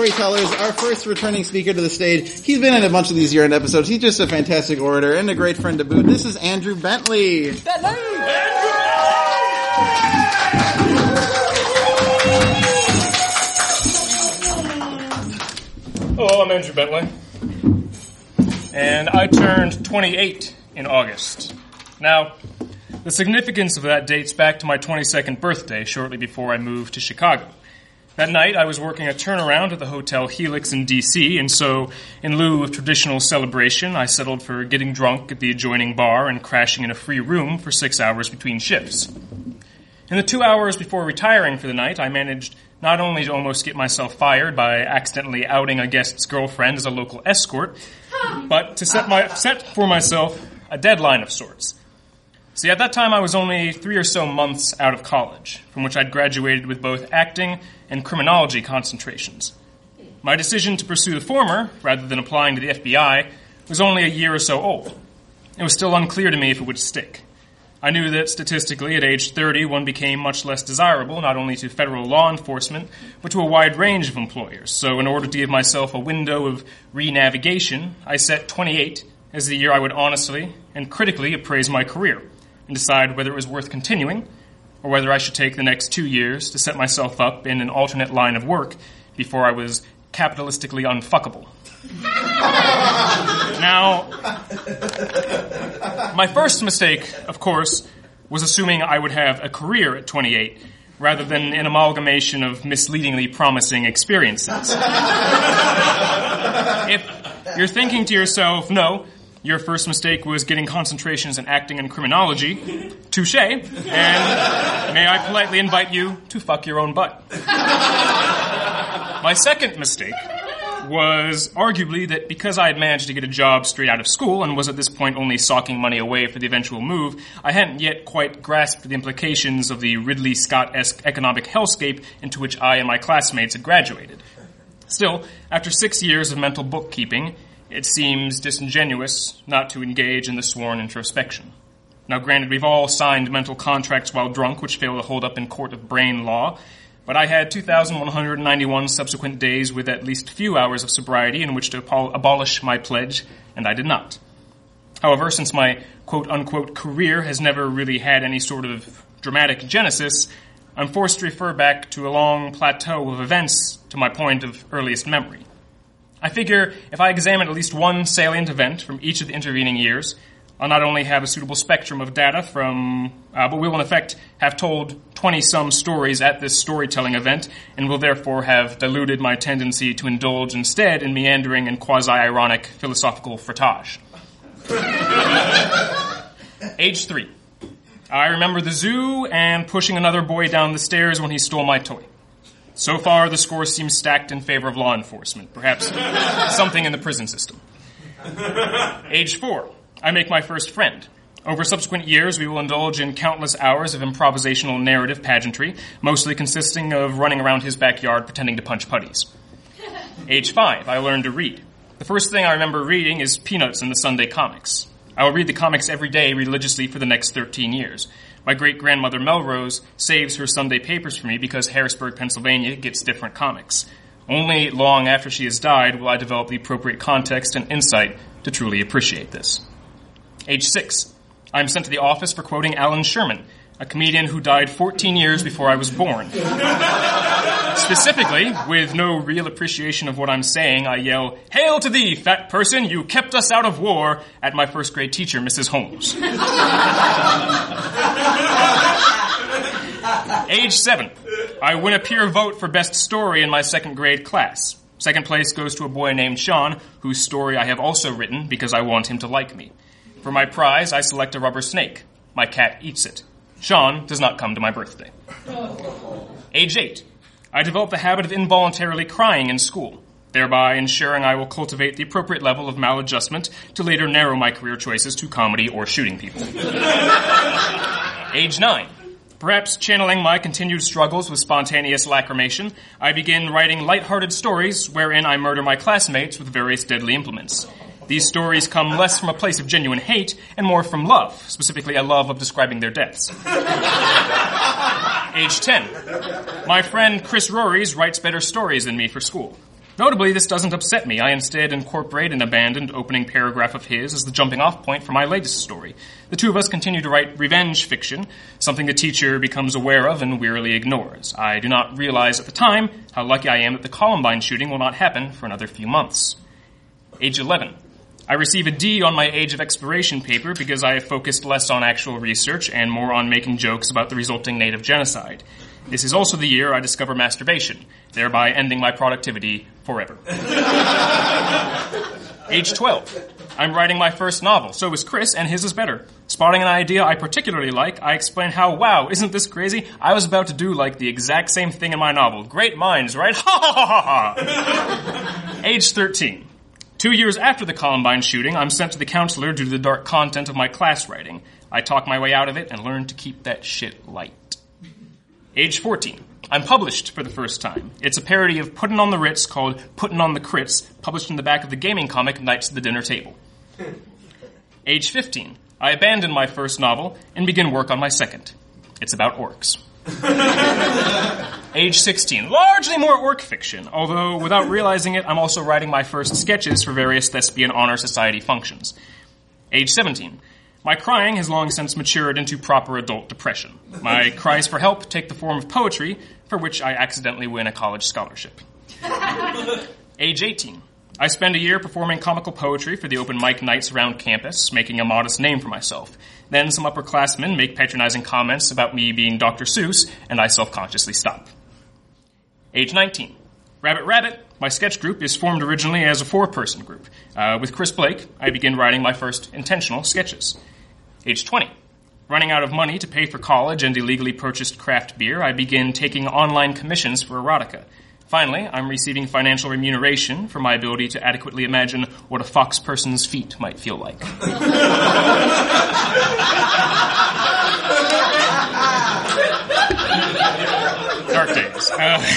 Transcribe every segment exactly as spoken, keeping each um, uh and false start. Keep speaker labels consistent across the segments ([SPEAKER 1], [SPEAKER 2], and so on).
[SPEAKER 1] storytellers, our first returning speaker to the stage. He's been in a bunch of these year-end episodes. He's just a fantastic orator and a great friend to boot. This is Andrew Bentley. Bentley!
[SPEAKER 2] Hello, I'm Andrew Bentley. And I turned twenty-eight in August. Now, the significance of that dates back to my twenty-second birthday, shortly before I moved to Chicago. That night, I was working a turnaround at the Hotel Helix in D C, and so, in lieu of traditional celebration, I settled for getting drunk at the adjoining bar and crashing in a free room for six hours between shifts. In the two hours before retiring for the night, I managed not only to almost get myself fired by accidentally outing a guest's girlfriend as a local escort, but to set, my, set for myself a deadline of sorts. See, at that time, I was only three or so months out of college, from which I'd graduated with both acting and criminology concentrations. My decision to pursue the former, rather than applying to the F B I, was only a year or so old. It was still unclear to me if it would stick. I knew that statistically, at age thirty, one became much less desirable, not only to federal law enforcement, but to a wide range of employers. So in order to give myself a window of re-navigation, I set twenty-eight as the year I would honestly and critically appraise my career and decide whether it was worth continuing or whether I should take the next two years to set myself up in an alternate line of work before I was capitalistically unfuckable. Now, my first mistake, of course, was assuming I would have a career at twenty-eight rather than an amalgamation of misleadingly promising experiences. If you're thinking to yourself, no, your first mistake was getting concentrations in acting and criminology, touche, and may I politely invite you to fuck your own butt. My second mistake was arguably that because I had managed to get a job straight out of school and was at this point only socking money away for the eventual move, I hadn't yet quite grasped the implications of the Ridley Scott-esque economic hellscape into which I and my classmates had graduated. Still, after six years of mental bookkeeping, it seems disingenuous not to engage in the sworn introspection. Now, granted, we've all signed mental contracts while drunk, which fail to hold up in court of brain law, but I had two thousand one hundred ninety-one subsequent days with at least a few hours of sobriety in which to ap- abolish my pledge, and I did not. However, since my quote-unquote career has never really had any sort of dramatic genesis, I'm forced to refer back to a long plateau of events to my point of earliest memory. I figure if I examine at least one salient event from each of the intervening years, I'll not only have a suitable spectrum of data from, uh, but will in effect have told twenty-some stories at this storytelling event, and will therefore have diluted my tendency to indulge instead in meandering and quasi-ironic philosophical frottage. Age three. I remember the zoo and pushing another boy down the stairs when he stole my toy. So far, the score seems stacked in favor of law enforcement, perhaps something in the prison system. Age four. I make my first friend. Over subsequent years, we will indulge in countless hours of improvisational narrative pageantry, mostly consisting of running around his backyard pretending to punch putties. Age five. I learned to read. The first thing I remember reading is Peanuts in the Sunday comics. I will read the comics every day religiously for the next thirteen years. My great-grandmother Melrose saves her Sunday papers for me because Harrisburg, Pennsylvania gets different comics. Only long after she has died will I develop the appropriate context and insight to truly appreciate this. Age six. I am sent to the office for quoting Alan Sherman, a comedian who died fourteen years before I was born. Specifically, with no real appreciation of what I'm saying, I yell, "Hail to thee, fat person, you kept us out of war," at my first grade teacher, Missus Holmes. Age seven. I win a peer vote for best story in my second grade class. Second place goes to a boy named Sean, whose story I have also written because I want him to like me. For my prize, I select a rubber snake. My cat eats it. Sean does not come to my birthday. Age eight. I develop the habit of involuntarily crying in school, thereby ensuring I will cultivate the appropriate level of maladjustment to later narrow my career choices to comedy or shooting people. Age nine. Perhaps channeling my continued struggles with spontaneous lacrimation, I begin writing lighthearted stories wherein I murder my classmates with various deadly implements. These stories come less from a place of genuine hate and more from love, specifically a love of describing their deaths. Age ten. My friend Chris Rorys writes better stories than me for school. Notably, this doesn't upset me. I instead incorporate an abandoned opening paragraph of his as the jumping-off point for my latest story. The two of us continue to write revenge fiction, something the teacher becomes aware of and wearily ignores. I do not realize at the time how lucky I am that the Columbine shooting will not happen for another few months. Age eleven. I receive a D on my Age of Exploration paper because I have focused less on actual research and more on making jokes about the resulting native genocide. This is also the year I discover masturbation, thereby ending my productivity forever. Age twelve. I'm writing my first novel. So is Chris, and his is better. Spotting an idea I particularly like, I explain how, wow, isn't this crazy? I was about to do, like, the exact same thing in my novel. Great minds, right? Ha ha ha ha ha! Age thirteen. Two years after the Columbine shooting, I'm sent to the counselor due to the dark content of my class writing. I talk my way out of it and learn to keep that shit light. Age fourteen. I'm published for the first time. It's a parody of Puttin' on the Ritz called Puttin' on the Crits, published in the back of the gaming comic Knights of the Dinner Table. Age fifteen. I abandon my first novel and begin work on my second. It's about orcs. Age sixteen. Largely more orc fiction, although without realizing it, I'm also writing my first sketches for various Thespian Honor Society functions. Age seventeen. My crying has long since matured into proper adult depression. My cries for help take the form of poetry, for which I accidentally win a college scholarship. Age eighteen. I spend a year performing comical poetry for the open mic nights around campus, making a modest name for myself. Then some upperclassmen make patronizing comments about me being Doctor Seuss, and I self-consciously stop. Age nineteen. Rabbit Rabbit, my sketch group, is formed originally as a four-person group. Uh, with Chris Blake, I begin writing my first intentional sketches. Age twenty. Running out of money to pay for college and illegally purchased craft beer, I begin taking online commissions for erotica. Finally, I'm receiving financial remuneration for my ability to adequately imagine what a fox person's feet might feel like. Dark days.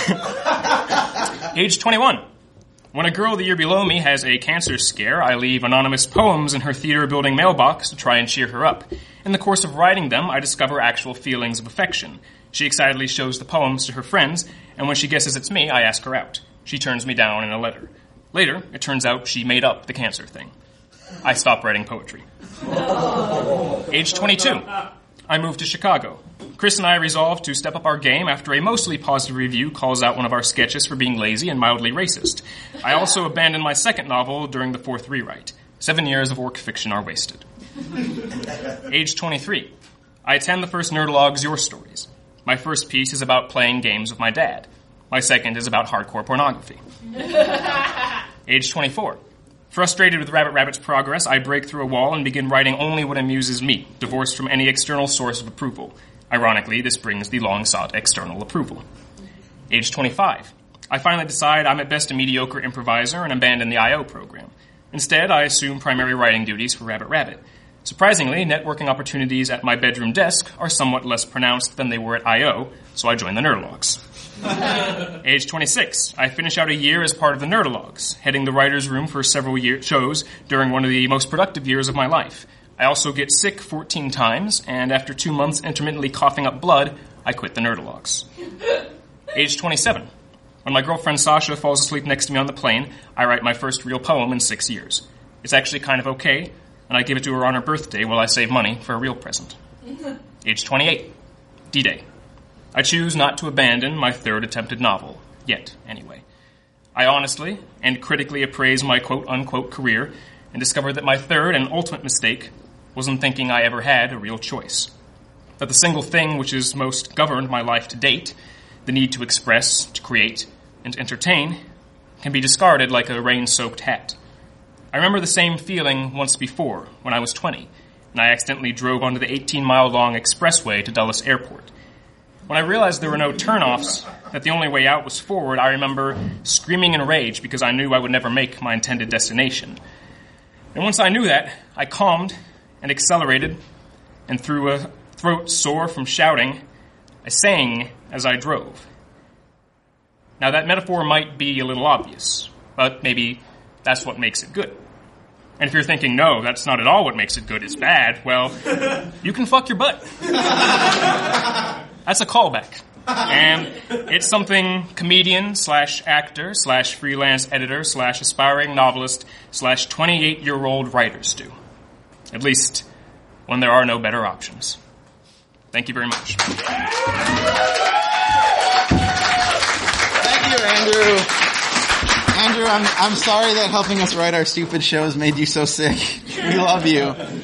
[SPEAKER 2] Uh, age twenty-one. When a girl the year below me has a cancer scare, I leave anonymous poems in her theater-building mailbox to try and cheer her up. In the course of writing them, I discover actual feelings of affection. She excitedly shows the poems to her friends, and when she guesses it's me, I ask her out. She turns me down in a letter. Later, it turns out she made up the cancer thing. I stop writing poetry. Age twenty-two. I moved to Chicago. Chris and I resolved to step up our game after a mostly positive review calls out one of our sketches for being lazy and mildly racist. I also abandoned my second novel during the fourth rewrite. Seven years of orc fiction are wasted. Age twenty-three. I attend the first Nerdologue's Your Stories. My first piece is about playing games with my dad. My second is about hardcore pornography. Age twenty-four. Frustrated with Rabbit Rabbit's progress, I break through a wall and begin writing only what amuses me, divorced from any external source of approval. Ironically, this brings the long-sought external approval. Age twenty-five. I finally decide I'm at best a mediocre improviser and abandon the I O program. Instead, I assume primary writing duties for Rabbit Rabbit. Surprisingly, networking opportunities at my bedroom desk are somewhat less pronounced than they were at I O, so I join the Nerdologues. Age twenty-six. I finish out a year as part of the Nerdologues, heading the writer's room for several year- shows during one of the most productive years of my life. I also get sick fourteen times, and after two months intermittently coughing up blood, I quit the Nerdologues. Age twenty-seven. When my girlfriend Sasha falls asleep next to me on the plane, I write my first real poem in six years. It's actually kind of okay, and I give it to her on her birthday while I save money for a real present. Age twenty-eight. D-Day. I choose not to abandon my third attempted novel. Yet, anyway. I honestly and critically appraise my quote-unquote career and discover that my third and ultimate mistake wasn't thinking I ever had a real choice. That the single thing which has most governed my life to date, the need to express, to create, and to entertain, can be discarded like a rain-soaked hat. I remember the same feeling once before, when I was twenty, and I accidentally drove onto the eighteen-mile-long expressway to Dulles Airport. When I realized there were no turnoffs, that the only way out was forward, I remember screaming in rage because I knew I would never make my intended destination. And once I knew that, I calmed and accelerated, and through a throat sore from shouting, I sang as I drove. Now that metaphor might be a little obvious, but maybe that's what makes it good. And if you're thinking, no, that's not at all what makes it good, it's bad, well, you can fuck your butt. That's a callback. And it's something comedian slash actor slash freelance editor slash aspiring novelist slash twenty-eight-year-old writers do. At least when there are no better options. Thank you very much.
[SPEAKER 1] Thank you, Andrew. Andrew, I'm I'm sorry that helping us write our stupid shows made you so sick. We love you.